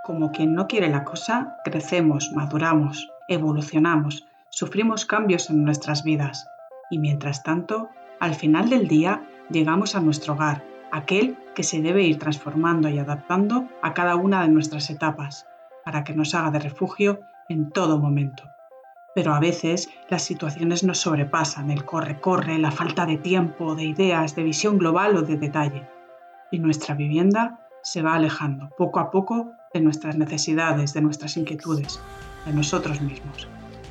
Como quien no quiere la cosa, crecemos, maduramos, evolucionamos, sufrimos cambios en nuestras vidas. Y mientras tanto, al final del día, llegamos a nuestro hogar, aquel que se debe ir transformando y adaptando a cada una de nuestras etapas, para que nos haga de refugio en todo momento. Pero a veces las situaciones nos sobrepasan, el corre-corre, la falta de tiempo, de ideas, de visión global o de detalle. Y nuestra vivienda se va alejando poco a poco de nuestras necesidades, de nuestras inquietudes, de nosotros mismos.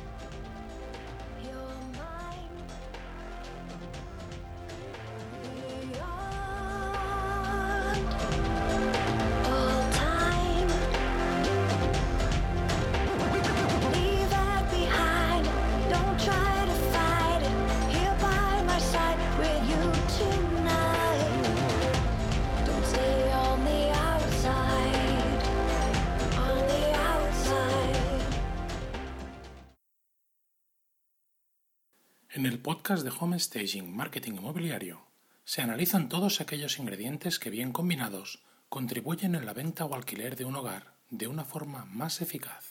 En el podcast de Home Staging Marketing Inmobiliario se analizan todos aquellos ingredientes que, bien combinados, contribuyen en la venta o alquiler de un hogar de una forma más eficaz.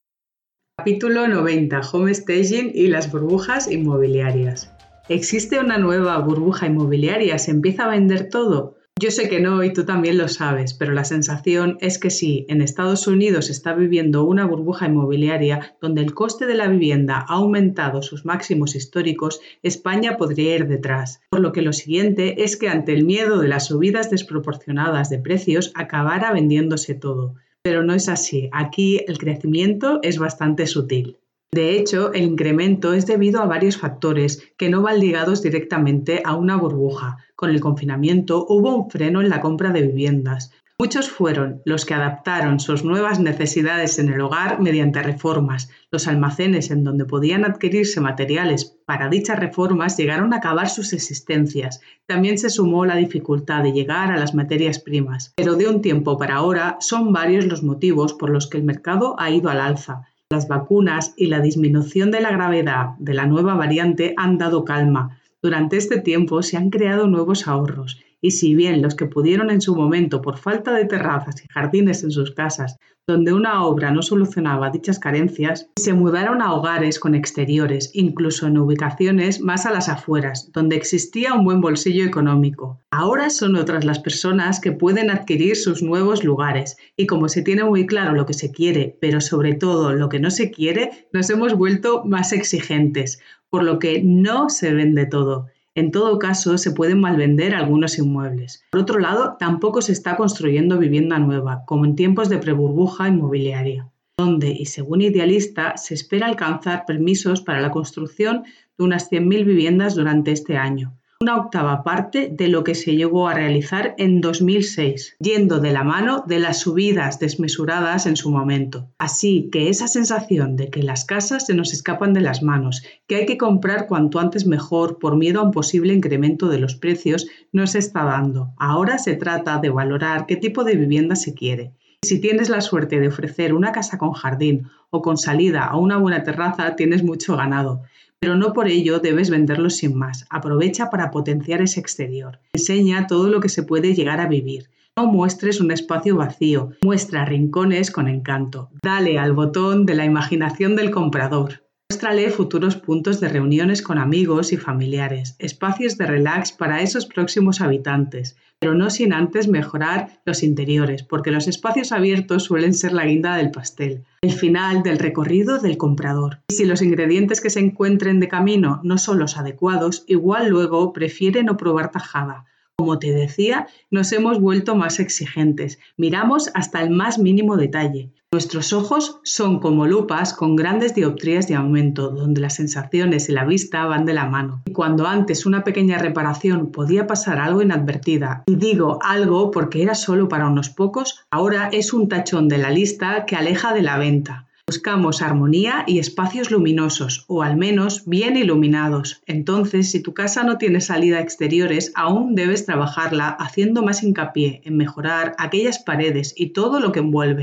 Capítulo 90. Home Staging y las burbujas inmobiliarias. ¿Existe una nueva burbuja inmobiliaria? ¿Se empieza a vender todo? Yo sé que no y tú también lo sabes, pero la sensación es que sí, en Estados Unidos se está viviendo una burbuja inmobiliaria donde el coste de la vivienda ha aumentado sus máximos históricos, España podría ir detrás. Por lo que lo siguiente es que ante el miedo de las subidas desproporcionadas de precios acabara vendiéndose todo. Pero no es así, aquí el crecimiento es bastante sutil. De hecho, el incremento es debido a varios factores que no van ligados directamente a una burbuja. Con el confinamiento hubo un freno en la compra de viviendas. Muchos fueron los que adaptaron sus nuevas necesidades en el hogar mediante reformas. Los almacenes en donde podían adquirirse materiales para dichas reformas llegaron a acabar sus existencias. También se sumó la dificultad de llegar a las materias primas. Pero de un tiempo para ahora son varios los motivos por los que el mercado ha ido al alza. Las vacunas y la disminución de la gravedad de la nueva variante han dado calma. Durante este tiempo se han creado nuevos ahorros y si bien los que pudieron en su momento por falta de terrazas y jardines en sus casas, donde una obra no solucionaba dichas carencias, se mudaron a hogares con exteriores, incluso en ubicaciones más a las afueras, donde existía un buen bolsillo económico. Ahora son otras las personas que pueden adquirir sus nuevos lugares y como se tiene muy claro lo que se quiere, pero sobre todo lo que no se quiere, nos hemos vuelto más exigentes, por lo que no se vende todo. En todo caso, se pueden malvender algunos inmuebles. Por otro lado, tampoco se está construyendo vivienda nueva, como en tiempos de preburbuja inmobiliaria, donde, y según Idealista, se espera alcanzar permisos para la construcción de unas 100.000 viviendas durante este año. Una octava parte de lo que se llegó a realizar en 2006, yendo de la mano de las subidas desmesuradas en su momento. Así que esa sensación de que las casas se nos escapan de las manos, que hay que comprar cuanto antes mejor por miedo a un posible incremento de los precios, no se está dando. Ahora se trata de valorar qué tipo de vivienda se quiere. Y si tienes la suerte de ofrecer una casa con jardín o con salida a una buena terraza, tienes mucho ganado. Pero no por ello debes venderlo sin más. Aprovecha para potenciar ese exterior. Enseña todo lo que se puede llegar a vivir. No muestres un espacio vacío. Muestra rincones con encanto. Dale al botón de la imaginación del comprador. Muéstrale futuros puntos de reuniones con amigos y familiares, espacios de relax para esos próximos habitantes, pero no sin antes mejorar los interiores, porque los espacios abiertos suelen ser la guinda del pastel, el final del recorrido del comprador. Y si los ingredientes que se encuentren de camino no son los adecuados, igual luego prefiere no probar tajada. Como te decía, nos hemos vuelto más exigentes, miramos hasta el más mínimo detalle. Nuestros ojos son como lupas con grandes dioptrías de aumento, donde las sensaciones y la vista van de la mano. Y cuando antes una pequeña reparación podía pasar algo inadvertida, y digo algo porque era solo para unos pocos, ahora es un tachón de la lista que aleja de la venta. Buscamos armonía y espacios luminosos, o al menos bien iluminados. Entonces, si tu casa no tiene salida a exteriores, aún debes trabajarla haciendo más hincapié en mejorar aquellas paredes y todo lo que envuelven.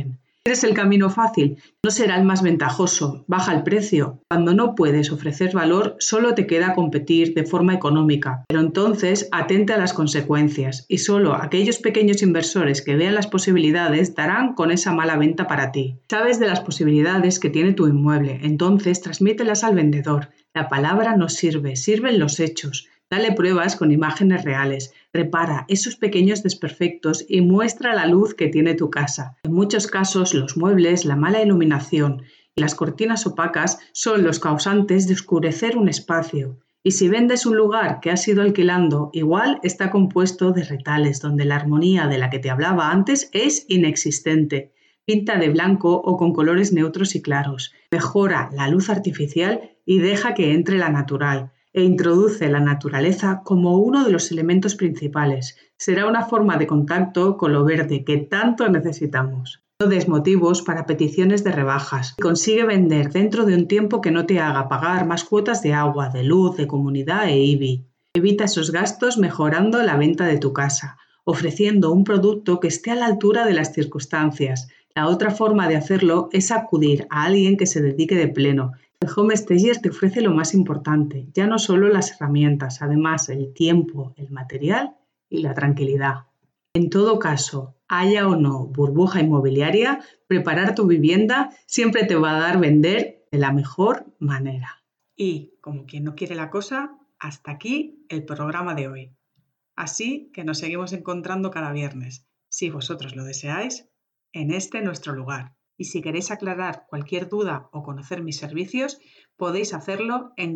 ¿Quieres el camino fácil? No será el más ventajoso, baja el precio. Cuando no puedes ofrecer valor, solo te queda competir de forma económica. Pero entonces, atente a las consecuencias y solo aquellos pequeños inversores que vean las posibilidades darán con esa mala venta para ti. Sabes de las posibilidades que tiene tu inmueble, entonces transmítelas al vendedor. La palabra no sirve, sirven los hechos. Dale pruebas con imágenes reales. Repara esos pequeños desperfectos y muestra la luz que tiene tu casa. En muchos casos, los muebles, la mala iluminación y las cortinas opacas son los causantes de oscurecer un espacio. Y si vendes un lugar que has ido alquilando, igual está compuesto de retales donde la armonía de la que te hablaba antes es inexistente. Pinta de blanco o con colores neutros y claros. Mejora la luz artificial y deja que entre la natural. E introduce la naturaleza como uno de los elementos principales. Será una forma de contacto con lo verde que tanto necesitamos. No des motivos para peticiones de rebajas. Consigue vender dentro de un tiempo que no te haga pagar más cuotas de agua, de luz, de comunidad e IBI. Evita esos gastos mejorando la venta de tu casa, ofreciendo un producto que esté a la altura de las circunstancias. La otra forma de hacerlo es acudir a alguien que se dedique de pleno. El Home Stager te ofrece lo más importante, ya no solo las herramientas, además el tiempo, el material y la tranquilidad. En todo caso, haya o no burbuja inmobiliaria, preparar tu vivienda siempre te va a dar vender de la mejor manera. Y, como quien no quiere la cosa, hasta aquí el programa de hoy. Así que nos seguimos encontrando cada viernes, si vosotros lo deseáis, en este nuestro lugar. Y si queréis aclarar cualquier duda o conocer mis servicios, podéis hacerlo en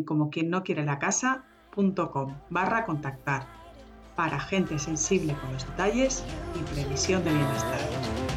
comoquiennoquierelacasa.com/contactar para gente sensible con los detalles y previsión de bienestar.